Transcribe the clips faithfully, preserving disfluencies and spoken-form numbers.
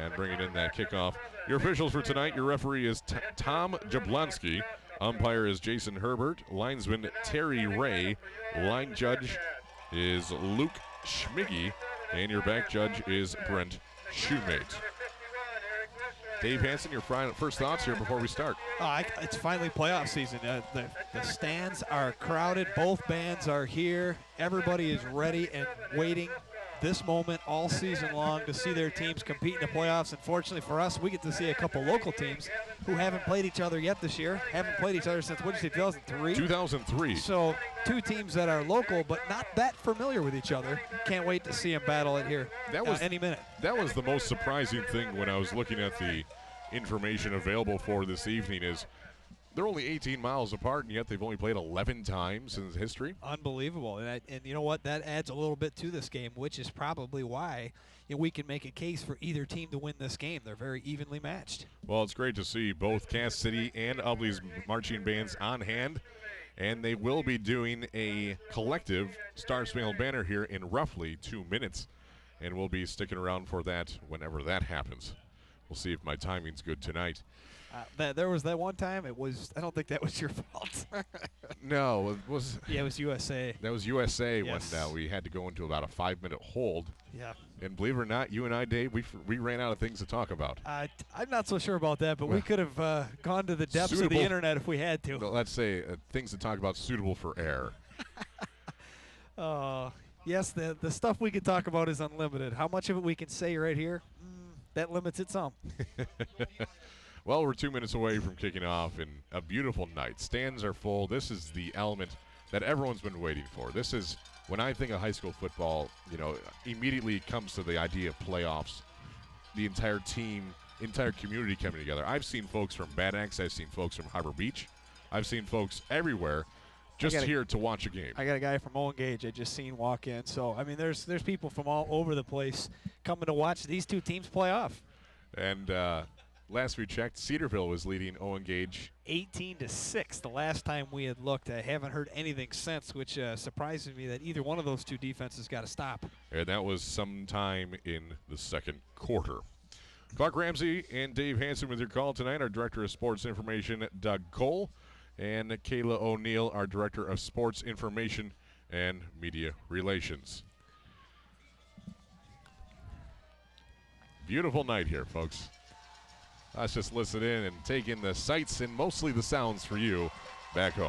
and bringing in that kickoff. Your officials for tonight, your referee is T- Tom Jablonski. Umpire is Jason Herbert. Linesman Terry Ray. Line judge is Luke Schmiggy. And your back judge is Brent Shoemate. Dave Hansen, your first thoughts here before we start. Oh, I, it's finally playoff season. Uh, the, the stands are crowded. Both bands are here. Everybody is ready and waiting this moment all season long to see their teams compete in the playoffs. Unfortunately for us, we get to see a couple local teams who haven't played each other yet this year. Haven't played each other since, what did you say, two thousand three? two thousand three. So two teams that are local but not that familiar with each other. Can't wait to see them battle it here that was, uh, any minute. That was the most surprising thing when I was looking at the information available for this evening is they're only eighteen miles apart, and yet they've only played eleven times in history. Unbelievable. And, I, and you know what? That adds a little bit to this game, which is probably why you know, we can make a case for either team to win this game. They're very evenly matched. Well, it's great to see both Cass City and Ubly's marching bands on hand, and they will be doing a collective Star-Spangled Banner here in roughly two minutes, and we'll be sticking around for that whenever that happens. We'll see if my timing's good tonight. Uh, that, there was that one time. It was. I don't think that was your fault. No, it was. Yeah, it was U S A. That was U S A yes. when uh, we had to go into about a five-minute hold. Yeah. And believe it or not, you and I, Dave, we we ran out of things to talk about. Uh, I'm not so sure about that, but well, we could have uh, gone to the depths suitable, of the internet if we had to. No, let's say uh, things to talk about suitable for air. uh, yes, the the stuff we can talk about is unlimited. How much of it we can say right here? Mm, that limits it some. Well, we're two minutes away from kicking off, and a beautiful night. Stands are full. This is the element that everyone's been waiting for. This is, when I think of high school football, you know, immediately comes to the idea of playoffs, the entire team, entire community coming together. I've seen folks from Bad Axe. I've seen folks from Harbor Beach. I've seen folks everywhere just a, here to watch a game. I got a guy from Owen Gage I just seen walk in. So, I mean, there's there's people from all over the place coming to watch these two teams play off. And, uh, last we checked, Cedarville was leading Owen Gage eighteen to six the last time we had looked. I haven't heard anything since, which uh, surprises me that either one of those two defenses got to stop. And that was sometime in the second quarter. Clark Ramsey and Dave Hansen with your call tonight. Our Director of Sports Information, Doug Cole, and Kayla O'Neill, our Director of Sports Information and Media Relations. Beautiful night here, folks. Let's just listen in and take in the sights and mostly the sounds for you back home.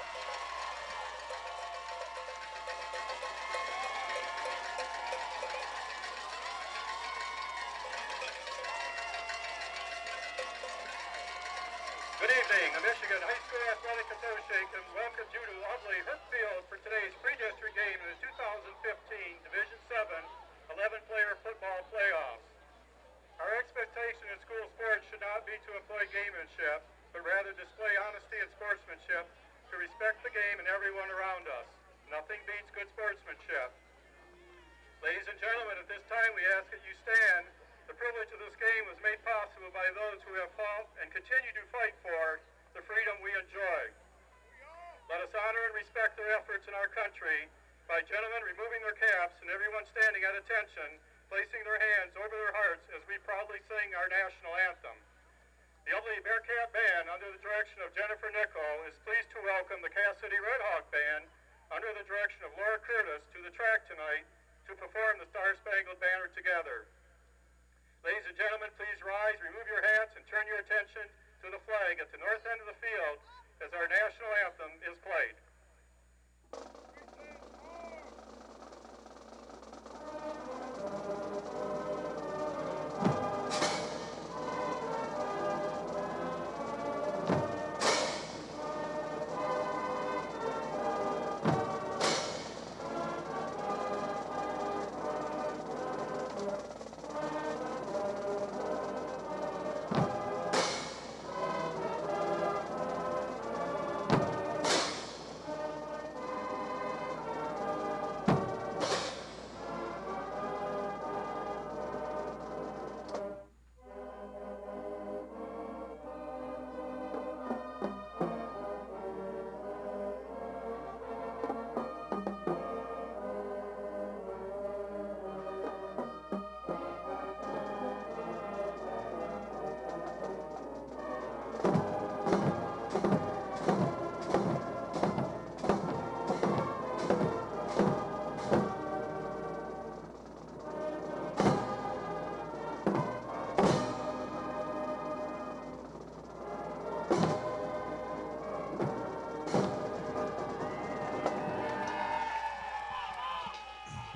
Good evening. The Michigan High School Athletic Association welcomes you to Ubly Hurtfield for today's pre-district game in the two thousand fifteen Division seven eleven-player football playoffs. Our expectation in school sports should not be to employ gamemanship, but rather display honesty and sportsmanship to respect the game and everyone around us. Nothing beats good sportsmanship. Ladies and gentlemen, at this time we ask that you stand. The privilege of this game was made possible by those who have fought and continue to fight for the freedom we enjoy. Let us honor and respect their efforts in our country by gentlemen removing their caps and everyone standing at attention, placing their hands over their hearts as we proudly sing our national anthem. The Ubly Bearcat Band, under the direction of Jennifer Nichol, is pleased to welcome the Cass City Red Hawk Band, under the direction of Laura Curtis, to the track tonight to perform the Star-Spangled Banner together. Ladies and gentlemen, please rise, remove your hats, and turn your attention to the flag at the north end of the field as our national anthem is played.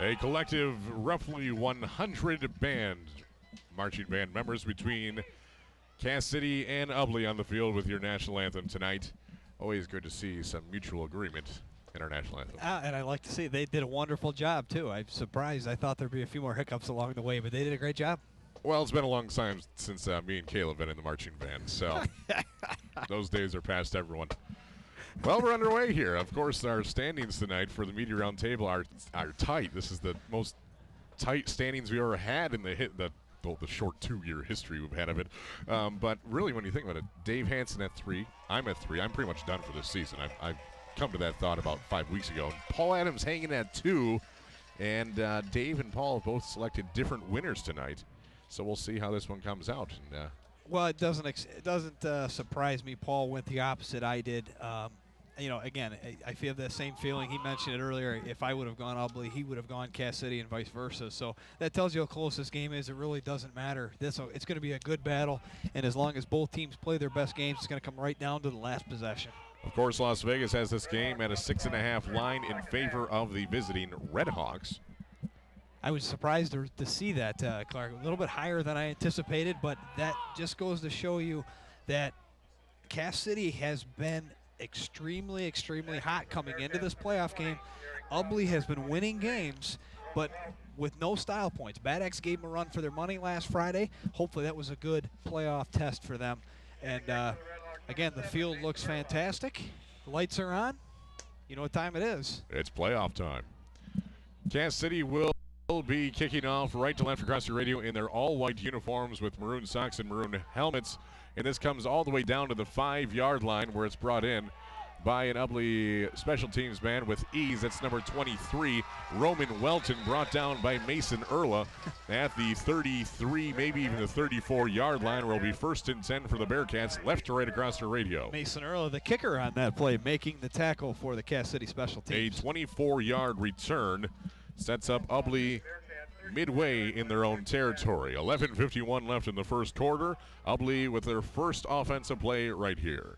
A collective roughly one hundred band, marching band members between Cass City and Ubly on the field with your national anthem tonight. Always good to see some mutual agreement in our national anthem. Uh, and I like to see they did a wonderful job, too. I'm surprised. I thought there'd be a few more hiccups along the way, but they did a great job. Well, it's been a long time since uh, me and Caleb have been in the marching band, so those days are past everyone. Well, we're underway here. Of course, our standings tonight for the Media Round Table are are tight. This is the most tight standings we ever had in the hit the well, the short two-year history we've had of it. Um, but really, when you think about it, Dave Hansen at three, I'm at three. I'm pretty much done for this season. I've, I've come to that thought about five weeks ago. And Paul Adams hanging at two, and uh, Dave and Paul have both selected different winners tonight. So we'll see how this one comes out. And, uh, Well, it doesn't ex- it doesn't uh, surprise me. Paul went the opposite I did. Um, you know, again, I, I feel the same feeling. He mentioned it earlier. If I would have gone Ubly, he would have gone Cass City and vice versa. So that tells you how close this game is. It really doesn't matter. This it's going to be a good battle, and as long as both teams play their best games, it's going to come right down to the last possession. Of course, Las Vegas has this game at a six and a half line in favor of the visiting Redhawks. I was surprised to, to see that, uh, Clark. A little bit higher than I anticipated, but that just goes to show you that Cass City has been extremely, extremely hot coming into this playoff game. Ubly has been winning games, but with no style points. Bad X gave them a run for their money last Friday. Hopefully that was a good playoff test for them. And, uh, again, the field looks fantastic. The lights are on. You know what time it is. It's playoff time. Cass City will be kicking off right to left across your radio in their all-white uniforms with maroon socks and maroon helmets. And this comes all the way down to the five-yard line where it's brought in by an Ubly special teams man with ease. That's number twenty-three, Roman Welton, brought down by Mason Erla at the thirty-three, maybe even the thirty-four-yard line, where it'll be first and ten for the Bearcats, left to right across the radio. Mason Erla, the kicker on that play, making the tackle for the Cass City special teams. A twenty-four-yard return sets up Ubly midway in their own territory. eleven fifty-one left in the first quarter. Ubly with their first offensive play right here.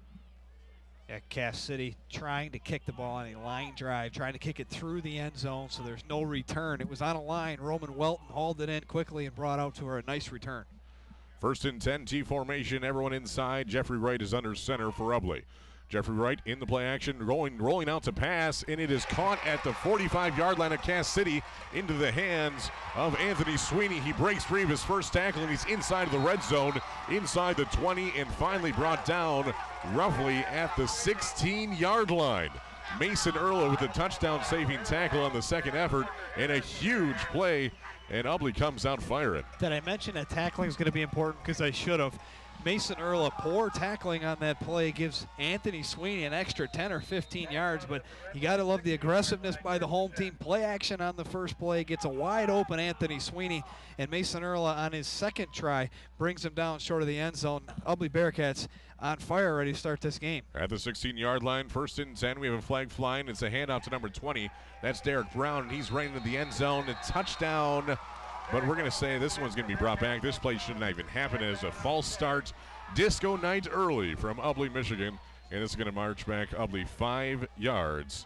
Yeah, Cass City trying to kick the ball on a line drive, trying to kick it through the end zone so there's no return. It was on a line. Roman Welton hauled it in quickly and brought out to her a nice return. First and ten, T formation, everyone inside. Jeffrey Wright is under center for Ubly. Jeffrey Wright in the play action, rolling, rolling out to pass, and it is caught at the forty-five-yard line of Cass City into the hands of Anthony Sweeney. He breaks free of his first tackle, and he's inside of the red zone, inside the twenty, and finally brought down roughly at the sixteen-yard line. Mason Erla with a touchdown-saving tackle on the second effort, and a huge play, and Ubly comes out firing. Did I mention that tackling is going to be important? Because I should have. Mason Erla, poor tackling on that play, gives Anthony Sweeney an extra ten or fifteen yards, but you got to love the aggressiveness by the home team. Play action on the first play, gets a wide open Anthony Sweeney, and Mason Erla on his second try brings him down short of the end zone. Ubly Bearcats on fire, ready to start this game. At the sixteen-yard line, first and ten, we have a flag flying. It's a handoff to number twenty. That's Derek Brown, and he's running into the end zone. A touchdown. But we're going to say this one's going to be brought back. This play shouldn't even happen as a false start. Disco night early from Ubly, Michigan. And it's going to march back Ubly five yards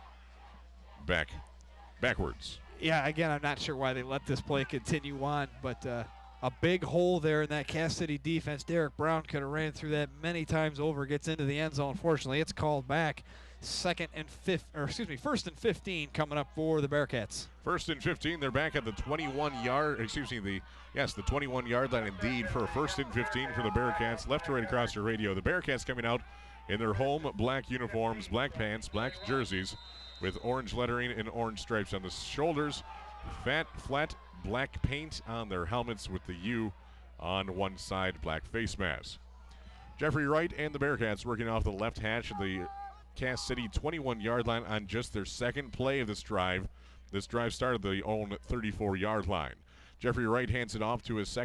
back, backwards. Yeah, again, I'm not sure why they let this play continue on, but uh, a big hole there in that Cass City defense. Derek Brown could have ran through that many times over, gets into the end zone. Fortunately, it's called back. Second and fifth, or excuse me, first and fifteen coming up for the Bearcats. First and fifteen, they're back at the twenty-one-yard, excuse me, the yes, the twenty-one-yard line indeed for a first and fifteen for the Bearcats. Left to right across your radio. The Bearcats coming out in their home black uniforms, black pants, black jerseys with orange lettering and orange stripes on the shoulders. Fat, flat black paint on their helmets with the U on one side, black face mask. Jeffrey Wright and the Bearcats working off the left hash of the Cass City twenty-one-yard line on just their second play of this drive. This drive started the own thirty-four-yard line. Jeffrey Wright hands it off to his second.